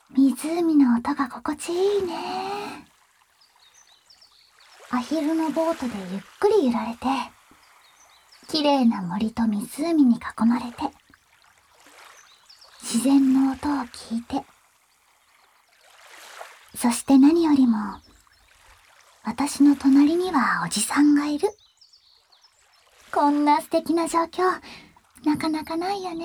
湖の音が心地いいね。アヒルのボートでゆっくり揺られて、綺麗な森と湖に囲まれて、自然の音を聞いて、そして何よりも、私の隣にはおじさんがいる。こんな素敵な状況、なかなかないよね。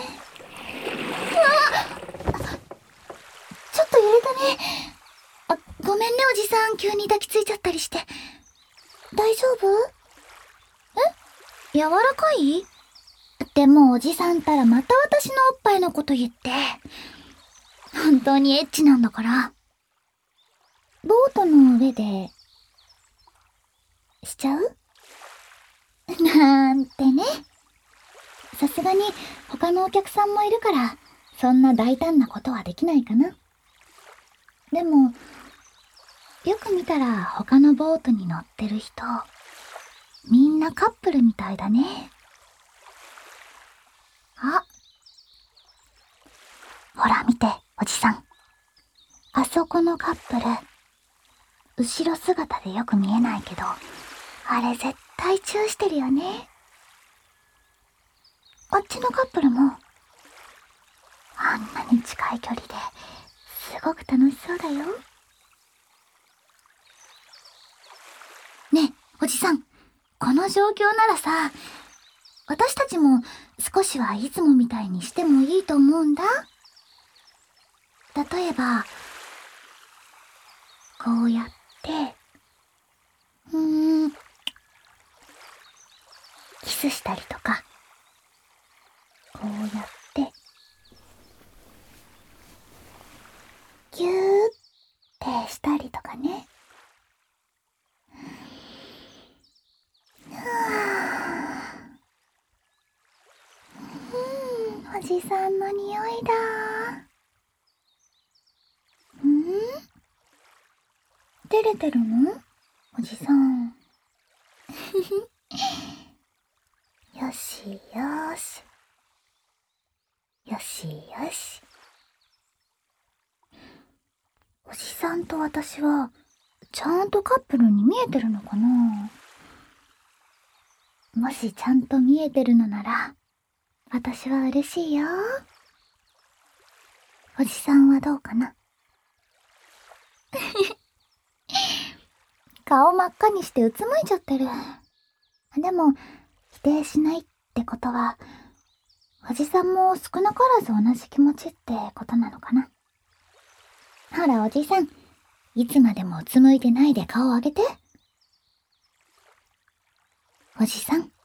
ちょっと揺れたね。ごめんねおじさん、急に抱きついちゃったりして。大丈夫？柔らかい？でもおじさんたらまた私のおっぱいのこと言って。本当にエッチなんだから。ボートの上で、しちゃう？なんてね。さすがに他のお客さんもいるから、そんな大胆なことはできないかな。でも、よく見たら他のボートに乗ってる人、みんなカップルみたいだね。あ、ほら見て、おじさん。あそこのカップル、後ろ姿でよく見えないけど、あれ絶対チューしてるよね。あっちのカップルも、あんなに近い距離ですごく楽しそうだよ。ねえ、おじさん、この状況ならさ、私たちも少しはいつもみたいにしてもいいと思うんだ。例えば、こうやって、キスしたりとか、こうやって、ギューってしたりとかね。おじさんの匂いだ。照れてるの？おじさん。よしよし。よしよし。おじさんと私は、ちゃんとカップルに見えてるのかな？もしちゃんと見えてるのなら、私は嬉しいよ。おじさんはどうかな？顔真っ赤にしてうつむいちゃってる。でも、否定しないってことは、おじさんも少なからず同じ気持ちってことなのかな。ほらおじさん、いつまでもうつむいてないで顔を上げて。おじさん。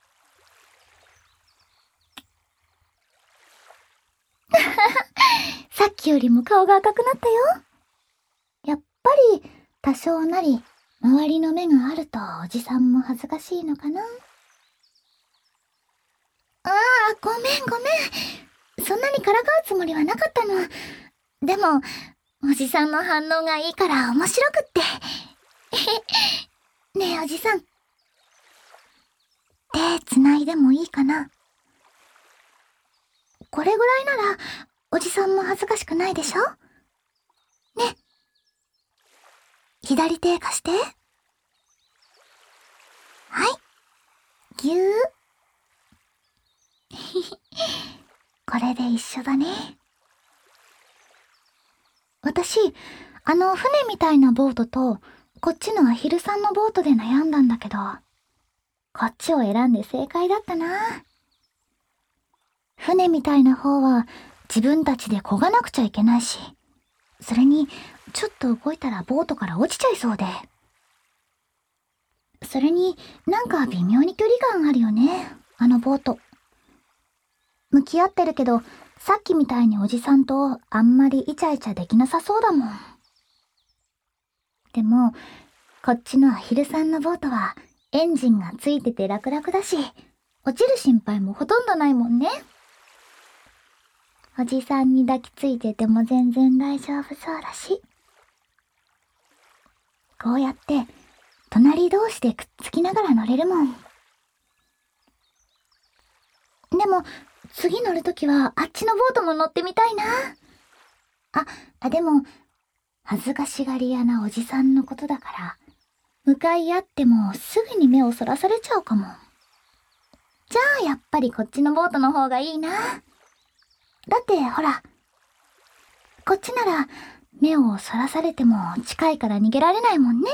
さっきよりも顔が赤くなったよ。やっぱり多少なり周りの目があるとおじさんも恥ずかしいのかな。ごめん。そんなにからかうつもりはなかったの。でも、おじさんの反応がいいから面白くって。ねえおじさん。手繋いでもいいかな？これぐらいなら、おじさんも恥ずかしくないでしょ？ね。左手貸して。はい。ぎゅー。これで一緒だね。私、船みたいなボートと、こっちのアヒルさんのボートで悩んだんだけど、こっちを選んで正解だったな。船みたいな方は自分たちで漕がなくちゃいけないし、それに、ちょっと動いたらボートから落ちちゃいそうで。それに、なんか微妙に距離感あるよね、あのボート。向き合ってるけど、さっきみたいにおじさんとあんまりイチャイチャできなさそうだもん。でも、こっちのアヒルさんのボートはエンジンがついてて楽々だし、落ちる心配もほとんどないもんね。おじさんに抱きついてても全然大丈夫そうだし。こうやって隣同士でくっつきながら乗れるもん。でも次乗るときはあっちのボートも乗ってみたいな。 でも、恥ずかしがり屋なおじさんのことだから、向かい合ってもすぐに目をそらされちゃうかも。じゃあやっぱりこっちのボートの方がいいな。だってほら、こっちなら目をそらされても近いから逃げられないもんね。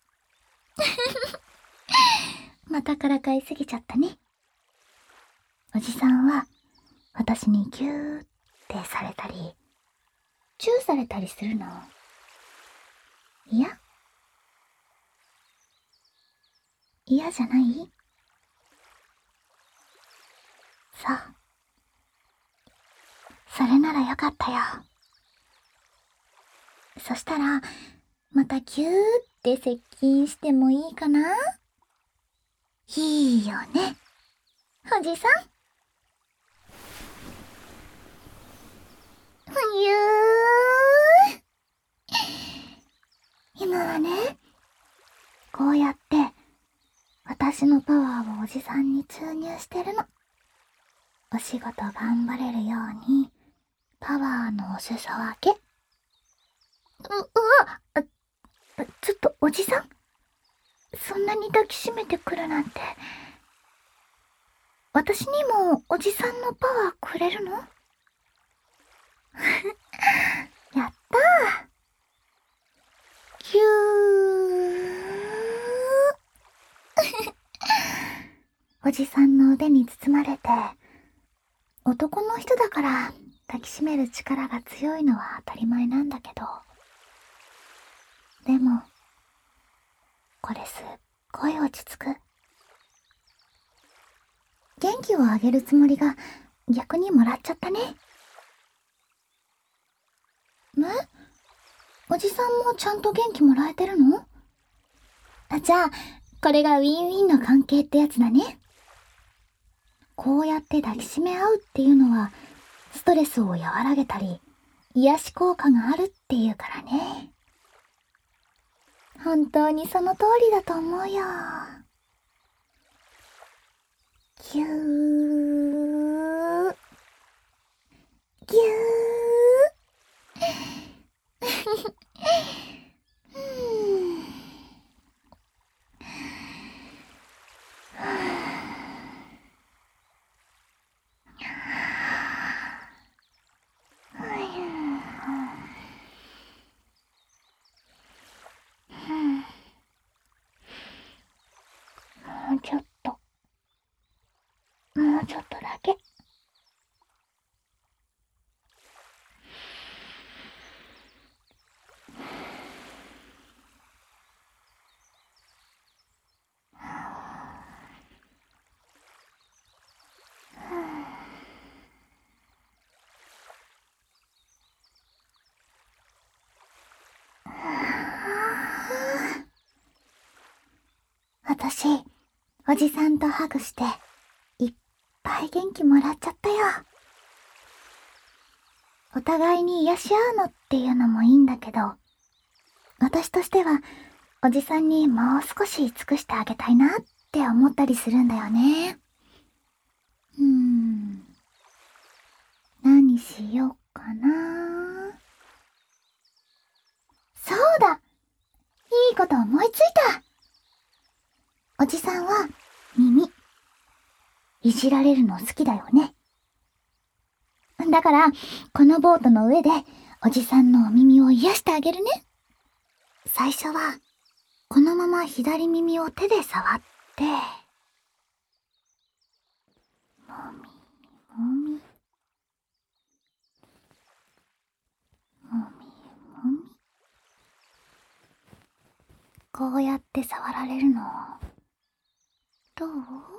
またからかいすぎちゃったね。おじさんは私にギューってされたり、チューされたりするの。嫌じゃない？そう。それならよかったよ。そしたら、またギューって接近してもいいかな？いいよね、おじさん。ふゆー。今はね、こうやって私のパワーをおじさんに注入してるの。お仕事頑張れるように、パワーのお裾分け。ちょっとおじさん、そんなに抱きしめてくるなんて。私にもおじさんのパワーくれるの？やったー。キュー。おじさんの腕に包まれて、男の人だから抱きしめる力が強いのは当たり前なんだけど、でも、これすっごい落ち着く。元気をあげるつもりが逆にもらっちゃったね。おじさんもちゃんと元気もらえてるの？じゃあ、これがウィンウィンの関係ってやつだね。こうやって抱きしめ合うっていうのは、ストレスを和らげたり、癒し効果があるっていうからね。本当にその通りだと思うよ。ぎゅー。ぎゅー。もうちょっと。もうちょっとだけ。私、おじさんとハグして、いっぱい元気もらっちゃったよ。お互いに癒し合うのっていうのもいいんだけど、私としては、おじさんにもう少し尽くしてあげたいなって思ったりするんだよね。何しよっかな。そうだ！いいこと思いついた！おじさんは耳、いじられるの好きだよね。だから、このボートの上で、おじさんのお耳を癒してあげるね。最初は、このまま左耳を手で触って、もみ、もみ、もみ、もみ。こうやって触られるの、どう？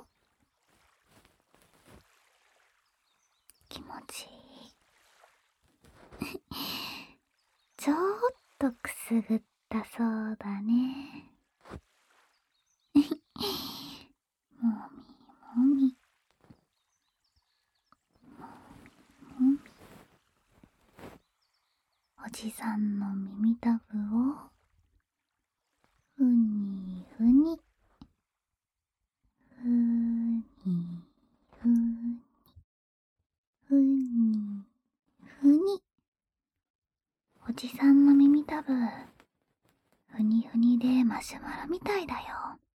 気持ちいい。ちょっとくすぐったそうだね。もみもみ、もみ。おじさんの耳たぶを、ふにふに、ふにふに、ふにふに。 じさんの耳たぶ、ふにふにでマシュマロみたいだよ。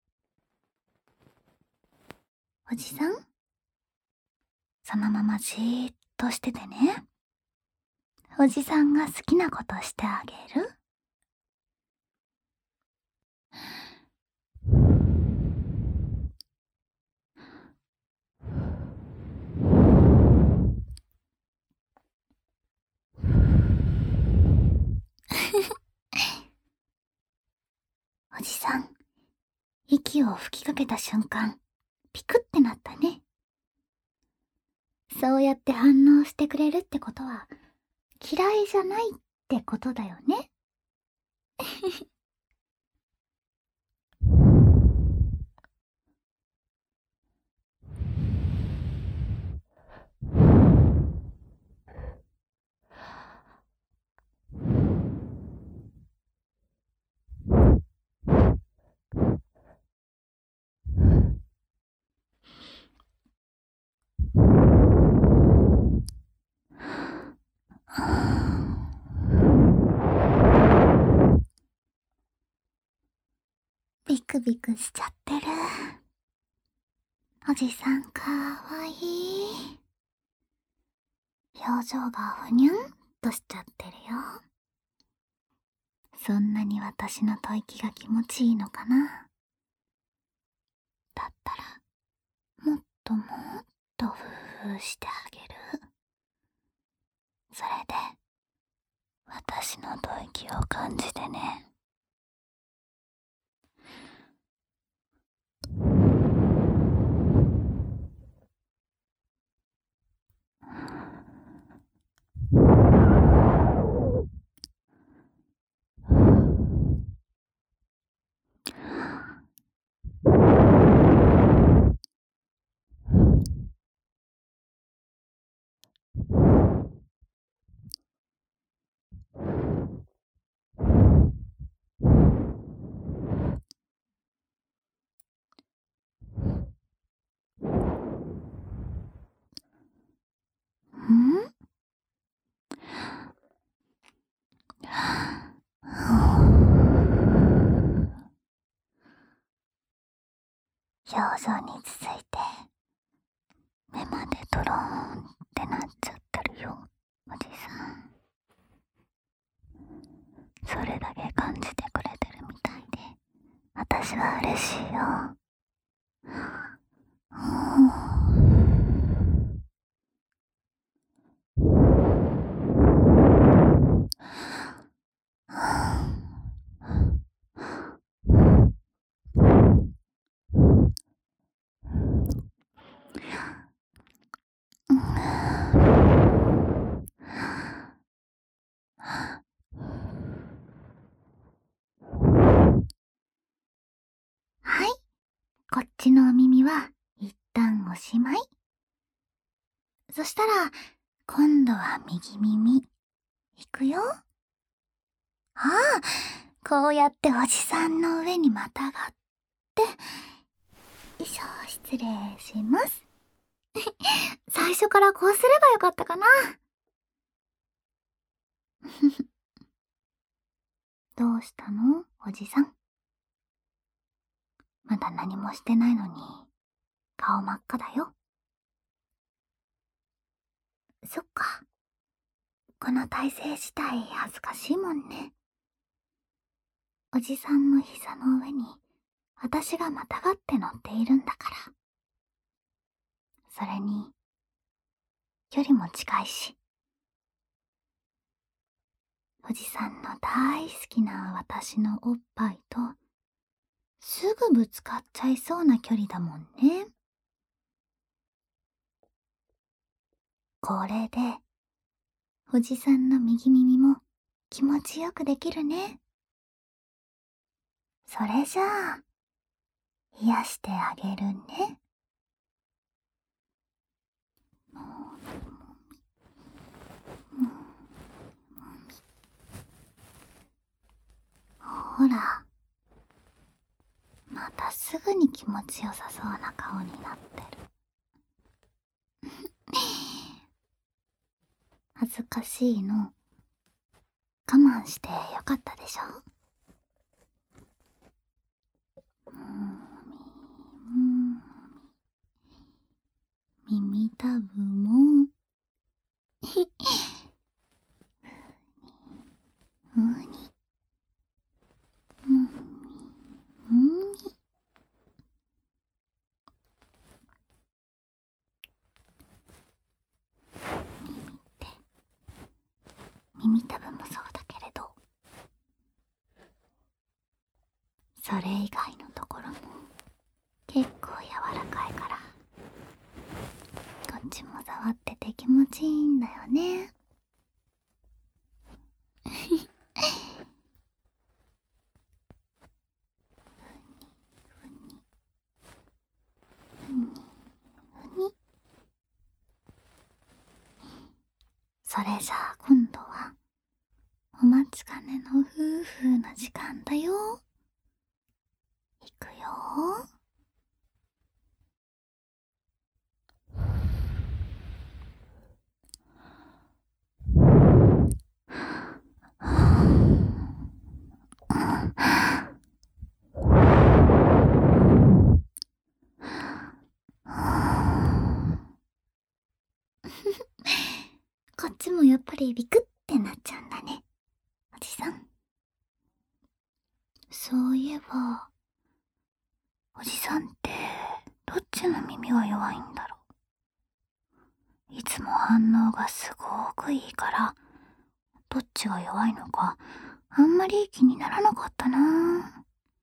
おじさん、そのままじーっとしててね。おじさんが好きなことしてあげる？おじさん、息を吹きかけた瞬間、ピクってなったね。そうやって反応してくれるってことは、嫌いじゃないってことだよね。ビクビクしちゃってる。おじさんかわいい。表情がふにゅんとしちゃってるよ。そんなに私の吐息が気持ちいいのかな。だったら、もっともっとふーふーしてあげる。それで、私の吐息を感じてね。ん？表情に続いて、目までドローンってなっちゃってるよ、おじさん。それだけ感じてくれてるみたいで、私は嬉しいよ。はい、こっちのお耳は一旦おしまい。そしたら、今度は右耳、いくよ。ああ、こうやっておじさんの上にまたがって、よいしょ、失礼します。最初からこうすればよかったかな。どうしたの、おじさん。まだ何もしてないのに、顔真っ赤だよ。そっか。この体勢自体恥ずかしいもんね。おじさんの膝の上に、私がまたがって乗っているんだから。それに、距離も近いし。おじさんの大好きな私のおっぱいと、すぐぶつかっちゃいそうな距離だもんね。これで、おじさんの右耳も気持ちよくできるね。それじゃあ、癒してあげるね。ほら、またすぐに気持ちよさそうな顔になってる。恥ずかしいの我慢してよかったでしょ。耳たぶもうに耳たぶもそうだけれど、それ以外のところも結構柔らかいから、こっちも触ってて気持ちいいんだよね。それじゃあ今度はお待ちかねの夫婦の時間だよ。いくよ。こっちもやっぱりビクってなっちゃうんだね、おじさん。そういえば、おじさんってどっちの耳が弱いんだろう。いつも反応がすごくいいから、どっちが弱いのかあんまり気にならなかったな。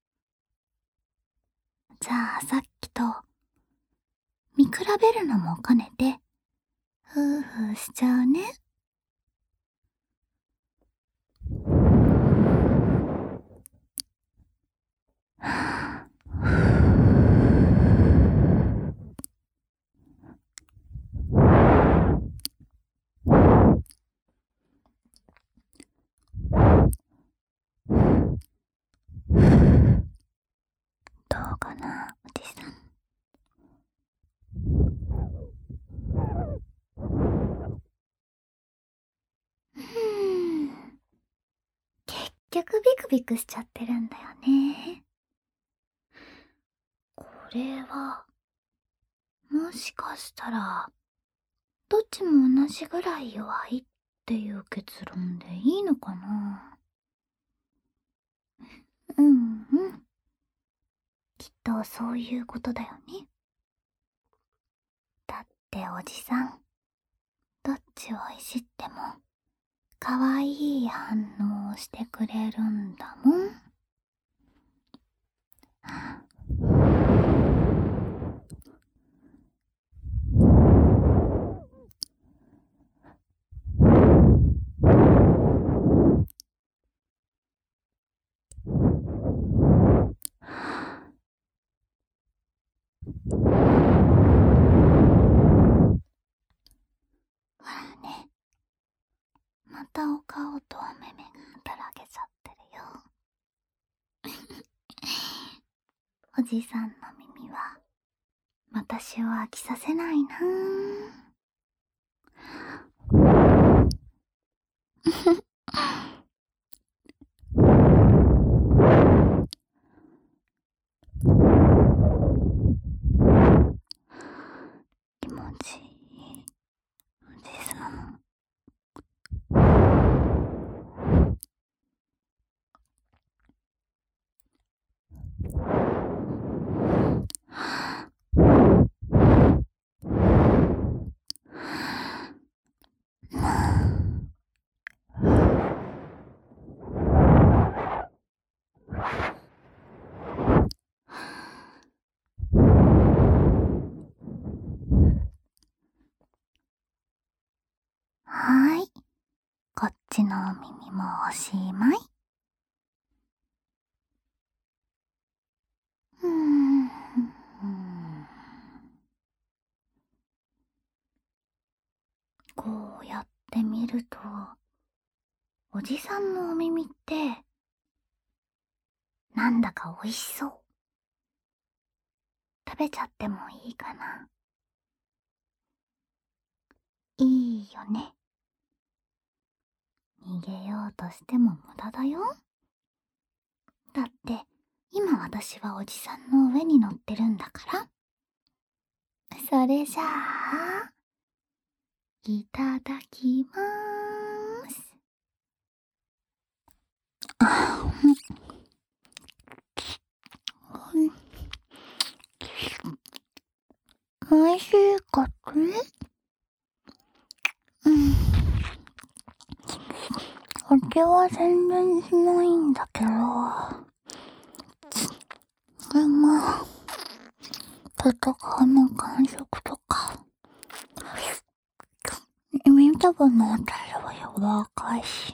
じゃあさっきと見比べるのも兼ねて夫婦しちゃうね。どうかな、おじさん。結局ビクビクしちゃってるんだよね。これはもしかしたらどっちも同じぐらい弱いっていう結論でいいのかな。うんうん、きっとそういうことだよね。だっておじさん、どっちをいじってもかわいい反応をしてくれるんだもん。ほらね、またお顔とお目目がだらけちゃってるよ。おじさんの耳は私を飽きさせないな。気持ちいい、おじさん。はーい、こっちのお耳もおしまい。こうやって見ると、おじさんのお耳ってなんだかおいしそう。食べちゃってもいいかな。いいよね。 逃げようとしても無駄だよ。だって今私はおじさんの上に乗ってるんだから。それじゃあ、いただきまーす。おいしいかつね。味は全然しないんだけど、でも、外の感触とか、耳たぶのあたりは柔らかいし、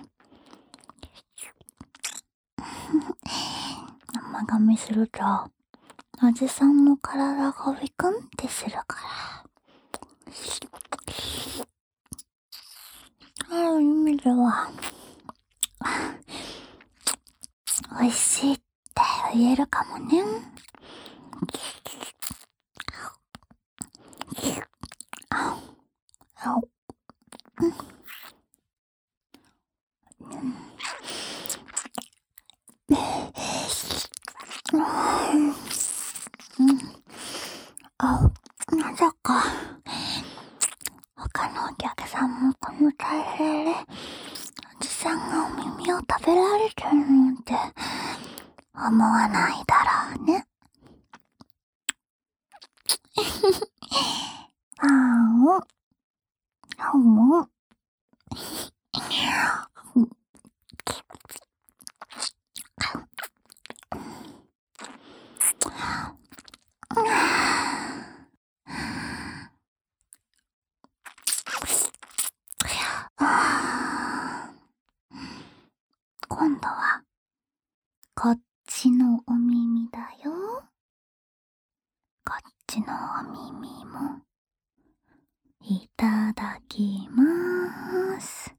生噛みすると、おじさんの体がビクンってするから、ある意味では、美味しいって言えるかもね。まさか、他のお客さんもこの体勢で、おじさんがお耳を食べられてるなんて、思わないだろうね。あん、あん、今度は、こっちのお耳だよ。こっちのお耳も、いただきまーす。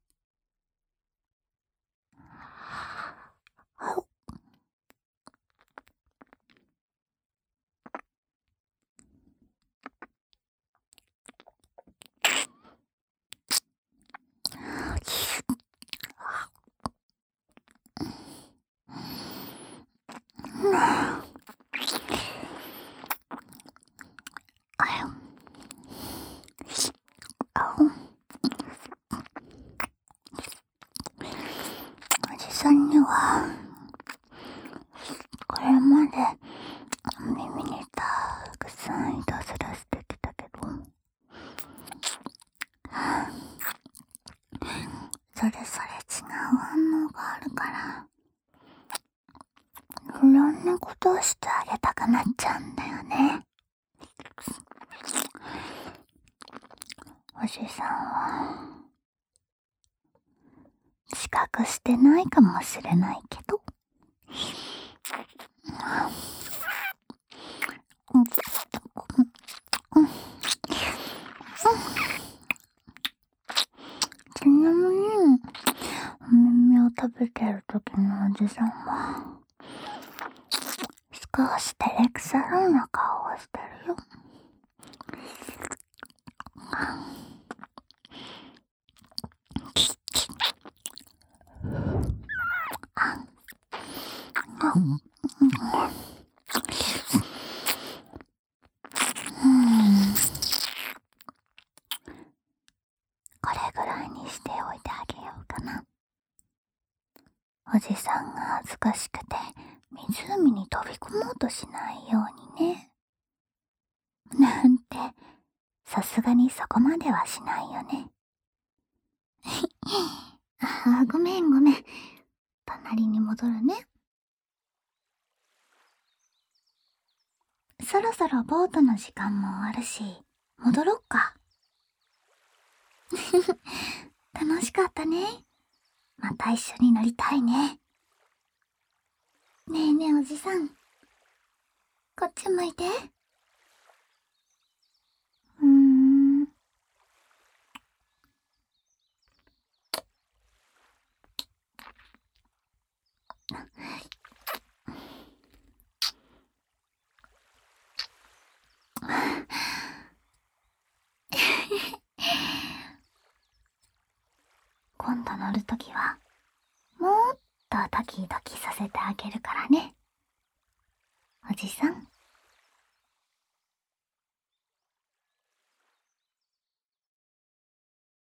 おじさんには、これまで耳にたくさんいたずらしてきたけど、それぞれ違う反応があるから、いろんなことをしてあげたくなっちゃうんだよね。おじさんは、自覚してないかもしれないけど、ちなみに、お耳を食べてる時のおじさんは、少し照れくさそうな顔をしてるよ。これぐらいにしておいてあげようかな。おじさんが恥ずかしくて湖に飛び込もうとしないようにね。なんて、さすがにそこまではしないよね。ごめん。隣に戻るね。そろそろボートの時間も終わるし、戻ろっか。楽しかったね。また一緒に乗りたいね。ねえねえおじさん。こっち向いて。今度乗るときはドキドキさせてあげるからね。おじさん。